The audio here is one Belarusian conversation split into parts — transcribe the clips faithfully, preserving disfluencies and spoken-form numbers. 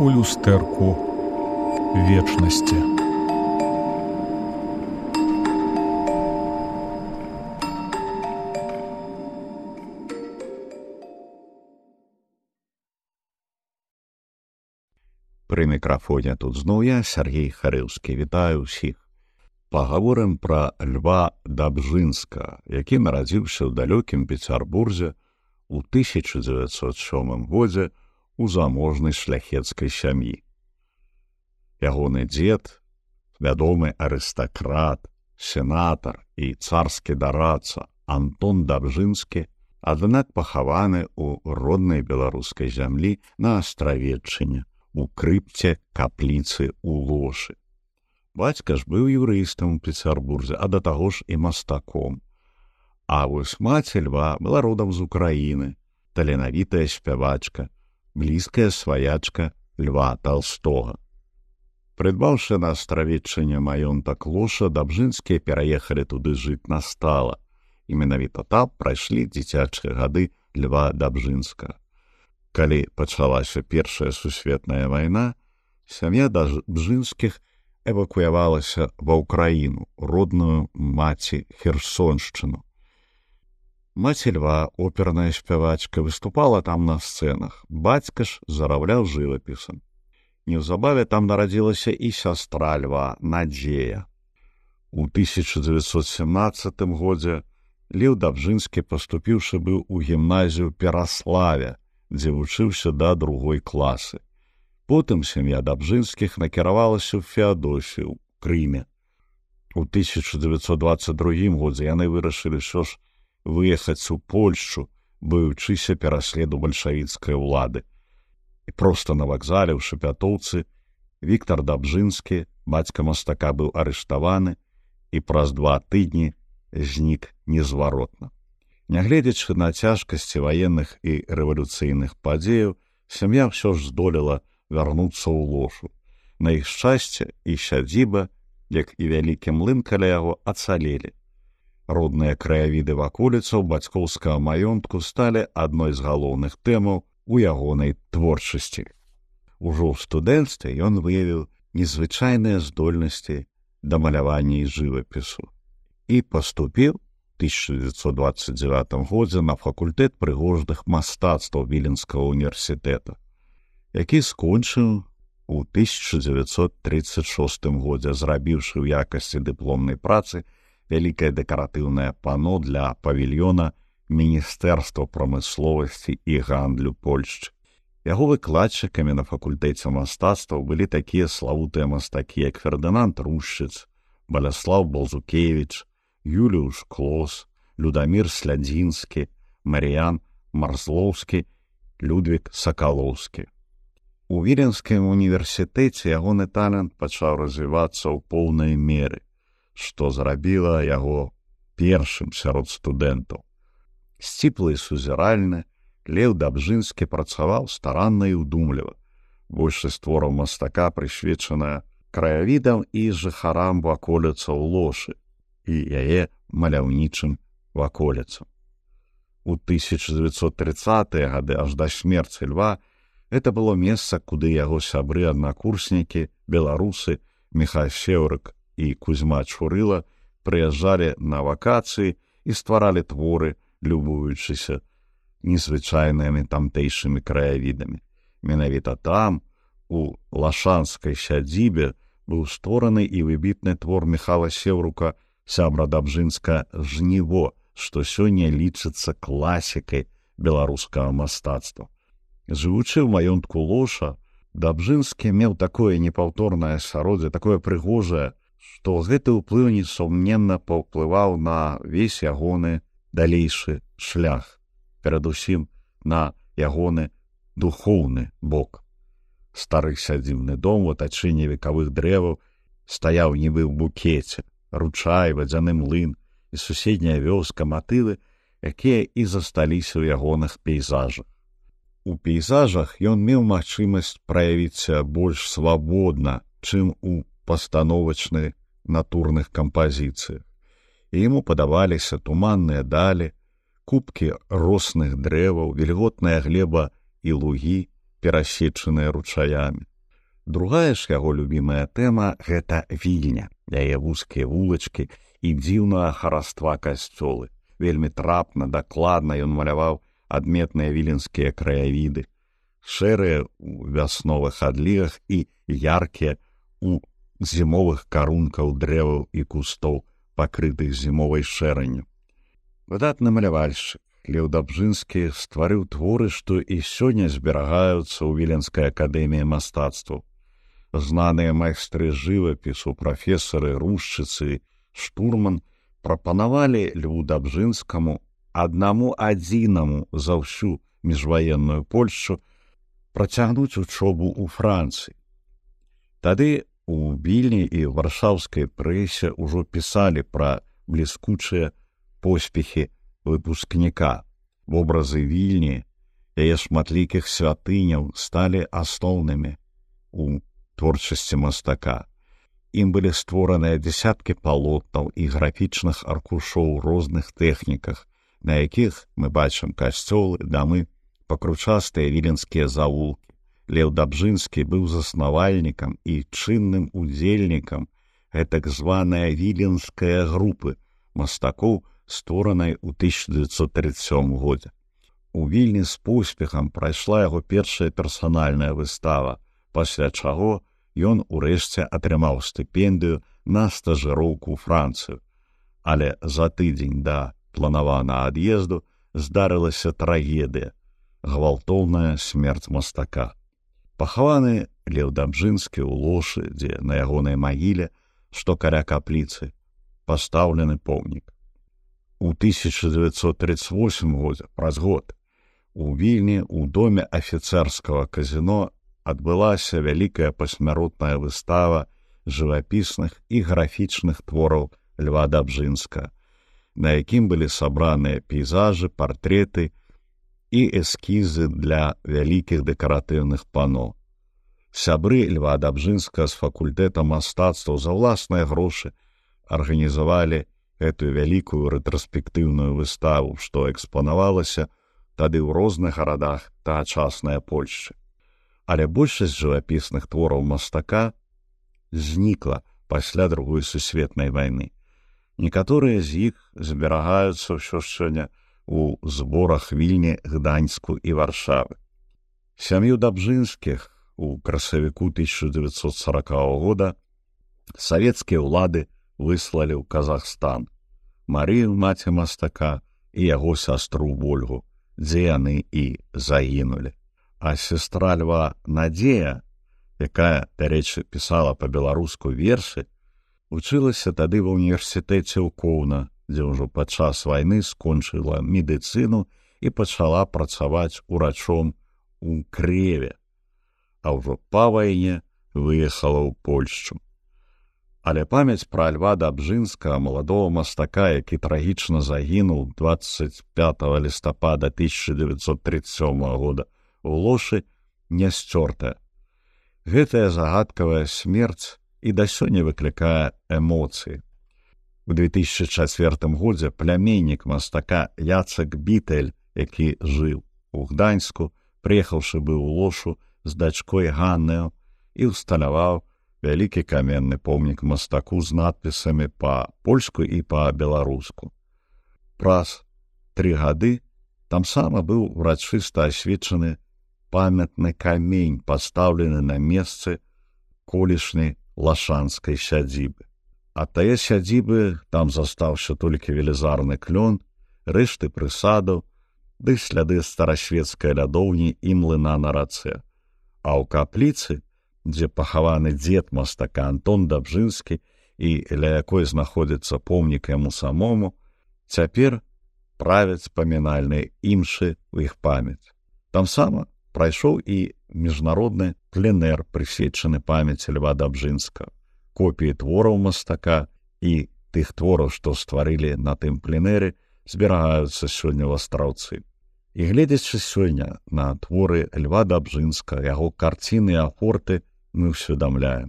у люстэрку вечнасці. Пры мікрафоне тут зноў я, Сергей Харыўскі. Вітаю ўсіх. Пагаворым пра Льва Дабжынскага, які нарадзіўся ў далёкім Пецярбурзе ў тысяча дзевяцьсот сёмым годзе у заможнай шляхецкай сям'і. Ягоны дзед, вядомы арыстакрат, сенатар і царскі дарадца Антон Дабжынскі, аднак пахаваны ў роднай беларускай зямлі на Астравеччыне, у крыпце капліцы ў Лошы. Бацька ж быў юрыстам у Пецярбурзе, а да таго ж і мастаком. А вось маці Льва была родам з Украіны, таленавітая спявачка, блізкая сваячка Льва Талстога. Прыдбаўшы на Астравеччыне маёнтак Лоша, Дабжынскія пераехалі туды жыць на стала, і менавіта там прайшлі дзіцячыя гады Льва Дабжынскага. Калі пачалася Першая сусветная вайна, сям'я Дабжынскіх эвакуявалася ва ўкраіну, родную маці Херсоншчыну. Маці Льва, оперная спявачка, выступала там на сцэнах. Бацька ж зарабляў жывапісам. Неўзабаве там нарадзілася і сястра Льва, Надзея. У тысяча дзевяцьсот сямнаццатым годзе Леў Дабжынскі, паступіўшы быў у гімназію Пераславе, дзе вучыўся да другой класы. Потым сям'я Дабжынскіх накіравалася ў Феадосію, ў Крыме. У тысяча дзевяцьсот дваццаць другім годзе яны вырашылі ўсё ж выехаць у Польшчу, баючыся пераследу бальшавіцкай улады. І проста на вакзале ў Шапятоўцы Віктар Дабжынскі, бацька мастака, быў арыштаваны і праз два тыдні знік незваротна. Нягледзячы на цяжкасці ваенных і рэвалюцыйных падзеяў, сям'я ўсё ж здолела вярнуцца ў Лошу. На іх шчасце і сядзіба, як і вялікі млын каля яго, ацалелі. Родныя краявіды ваколіцаў бацькоўскага маёнтку сталі адной з галоўных тэмаў у ягонай творчасці. Ужо ў студэнцтве ён выявіў незвычайныя здольнасці да малявання і жывапісу і паступіў тысяча дзевяцьсот дваццаць дзевятым годзе на факультэт прыгожных мастацтваў Віленскага універсітэта, які скончыў у тысяча дзевяцьсот трыццаць шостым годзе, зрабіўшы ў якасці дыпломнай працы вялікае дэкаратыўнае пано для павільёна Міністэрства прамысловасці і гандлю Польшчы. Яго выкладчыкамі на факультэце мастацтваў былі такія славутыя мастакі, як Фердынанд Рушчыц, Баляслаў Балзукевіч, Юліуш Клос, Людамір Слядзінскі, Марыян Марзлоўскі, Людвік Сакалоўскі. У Віленскім універсітэце ягоны талент пачаў развівацца ў поўнай меры, што зрабіла яго першым сярод студэнтаў. Сціплы і сузіральны, Леў Дабжынскі працаваў старанна і ўдумліва. Большасць твораў мастака прысвечаная краявідам і жыхарам ваколіцаў Лошы і яе маляўнічым ваколіцам. У тысяча дзевяцьсот трыццатыя гады, аж да смерці Льва, гэта было месца, куды яго сябры-аднакурснікі, беларусы Міхай Сеўрык і Кузьма Чурыла прыязджалі на вакацыі і стваралі творы, любуючыся незвычайнымі тамтэйшымі краявідамі. Менавіта там, у лашанскай сядзібе, быў створаны і выбітны твор Міхала Сеўрука сябра Дабжынска «Жніво», што сёння лічыцца класікай беларускага мастацтва. Жывучы ў маёнтку Лоша, Дабжынскі меў такое непаўторнае асяроддзе, такое прыгожае, што гэты ўплыў несумненна паўплываў на весь ягоны далейшы шлях, перадусім на ягоны духоўны бок. Стары сядзібны дом у атачэнні векавых дрэваў стаяў нібы ў букеце, ручай, вадзяны млын і суседняя вёска, матывы, якія і засталіся ў ягоных пейзажах. У пейзажах ён меў магчымасць праявіцца больш свабодна, чым у пастановачных натурных кампазіцыях. І яму падаваліся туманныя далі, купкі росных дрэваў, вільготная глеба і лугі, перасечаныя ручаямі. Другая ж яго любімая тэма — гэта Вільня, яе вузкія вулачкі і дзіўнага хараства касцёлы. Вельмі трапна, дакладна ён маляваў адметныя віленскія краявіды, шэрыя ў вясновых адлігах і яркія ў зімовых карункаў дрэваў і кустоў, пакрытых зімовай шэранню. Выдатны малявальшчык Леў Дабжынскі стварыў творы, што і сёння зберагаюцца ў Віленскай акадэміі мастацтваў. Знаныя майстры жывапісу, прафесары, рушчыцы, штурман прапанавалі Льву Дабжынскаму, аднаму адзінаму за ўсю міжваенную Польшчу, працягнуць учобу ў Францыі. Тады у Вільні і варшаўскай прэсе ўжо пісалі пра бліскучыя поспехі выпускніка. Вобразы Вільні, яе шматлікіх святыняў сталі асноўнымі у творчасці мастака. Ім былі створаныя дзесяткі палотнаў і графічных аркушоў у розных тэхніках, на якіх мы бачым касцёлы, дамы, пакручастыя віленскія завулкі. Леў Дабжынскі быў заснавальнікам і чынным удзельнікам гэтак званай віленскай групы мастакоў, створанай у тысяча дзевяцьсот тридцать сёмым годзе. У Вільні з поспехам прайшла яго першая персанальная выстава, пасля чаго ён урэшце атрымаў стыпендыю на стажыроўку ў Францыю. Але за тыдзень да планаванага ад'езду здарылася трагедыя — гвалтоўная смерць мастака. Пахаваны Леў Дабжынскі ў лошы, дзе на ягонай магіле, што каля капліцы, пастаўлены помнік. У тысяча дзевяцьсот тридцать восьмым годзе, праз год, у Вільні ў доме афіцэрскага казіно адбылася вялікая пасмяротная выстава жывапісных і графічных твораў Льва Дабжынскага, на якім былі сабраныя пейзажы, партрэты і эскізы для вялікіх дэкаратыўных пано. Сябры Льва Дабжынскага з факультэта мастацтваў за ўласныя грошы арганізавалі гэтую вялікую рэтраспектыўную выставу, што экспанавалася тады ў розных гарадах тагачаснай Польшчы. Але большасць жывапісных твораў мастака знікла пасля Другой сусветнай вайны. Некаторыя з іх зберагаюцца ўсё сёння у зборах Вільні, Гданьску і Варшавы. Сям'ю Дабжынскіх у красавіку тысяча дзевяцьсот сорокавага года савецкія ўлады выслалі ў Казахстан. Марыю, маці мастака, і яго сястру Вольгу, дзе яны і загінулі. А сестра Льва Надзея, якая, дарэчы, пісала па-беларуску вершы, вучылася тады ва ўніверсітэце ў Коўна, дзе ўжо падчас вайны скончыла медыцыну і пачала працаваць урачом у Крэве, а ўжо па вайне выехала ў Польшчу. Але памяць пра Льва Дабжынскага, маладого мастака, які трагічна загінуў двадцать пятага лістапада тысяча дзевяцьсот тридцать сёмага года у лошы, не сцёртая. Гэтая загадкавая смерць і да сёння выклікае эмоцыі. У две тысячи чацвёртым годзе пляменнік мастака Яцек Бітэль, які жыў у Гданьску, прыехаўшы быў у лошу з дачкой Ганнаю і ўсталяваў вялікі каменны помнік мастаку з надпісамі па-польску і па-беларуску. Праз тры гады тамсама быў урачыста асвечаны памятны камень, пастаўлены на месцы колішняй лашанскай сядзібы. Ад тае сядзібы там застаўся толькі велізарны клён, рэшты прысадаў, ды сляды старасвецкай лядоўні і млына на рацэ. А ў капліцы, дзе пахаваны дзед мастака Антон Дабжынскі і ля якой знаходзіцца помнік яму самому, цяпер правяць памінальныя імшы ў іх памяць. Тамсама прайшоў і міжнародны пленэр, прысвечаны памяці Льва Дабжынскага. Копіі твораў мастака і тых твораў, што стварылі на тым пленэры, зберагаюцца сёння ў Астраўцы. І гледзячы сёння на творы Льва Дабжынскага, яго карціны і апорты, мы ўсведамляем,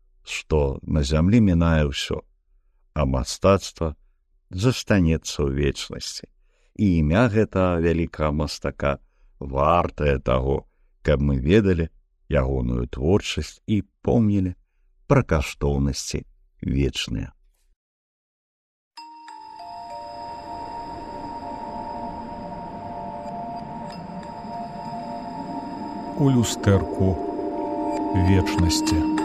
што на зямлі мінае ўсё, а мастацтва застанецца ў вечнасці. І імя гэтага вялікага мастака вартае таго, каб мы ведалі ягоную творчасць і помнілі пра каштоўнасці вечныя. У люстэрку вечнасці.